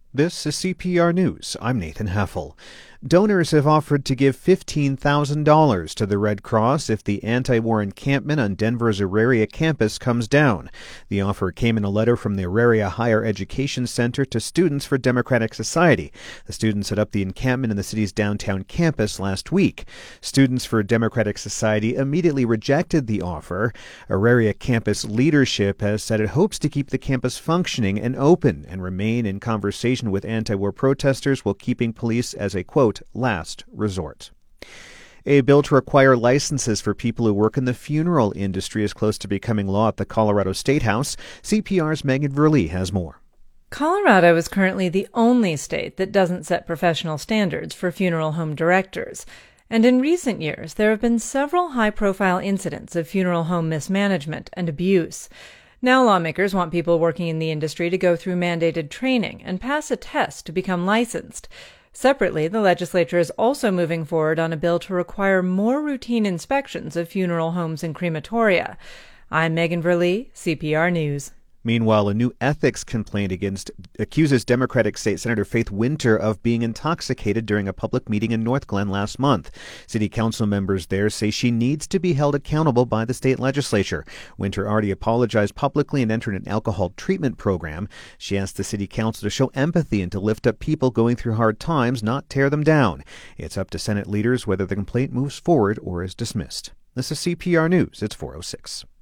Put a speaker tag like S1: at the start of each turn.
S1: This is CPR News. I'm Nathan Heffel. Donors have offered to give $15,000 to the Red Cross if the anti-war encampment on Denver's Auraria campus comes down. The offer came in a letter from the Auraria Higher Education Center to Students for Democratic Society. The students set up the encampment in the city's downtown campus last week. Students for Democratic Society immediately rejected the offer. Auraria campus leadership has said it hopes to keep the campus functioning and open and remain in conversation with anti-war protesters while keeping police as a, quote, last resort. A bill to require licenses for people who work in the funeral industry is close to becoming law at the Colorado State House. CPR's Megan Verlee has more.
S2: Colorado is currently the only state that doesn't set professional standards for funeral home directors. And in recent years, there have been several high-profile incidents of funeral home mismanagement and abuse. Now lawmakers want people working in the industry to go through mandated training and pass a test to become licensed. Separately, the legislature is also moving forward on a bill to require more routine inspections of funeral homes and crematoria. I'm Megan Verlee, CPR News.
S1: Meanwhile, a new ethics complaint accuses Democratic State Senator Faith Winter of being intoxicated during a public meeting in North Glen last month. City council members there say she needs to be held accountable by the state legislature. Winter already apologized publicly and entered an alcohol treatment program. She asked the city council to show empathy and to lift up people going through hard times, not tear them down. It's up to Senate leaders whether the complaint moves forward or is dismissed. This is CPR News. It's 4:06.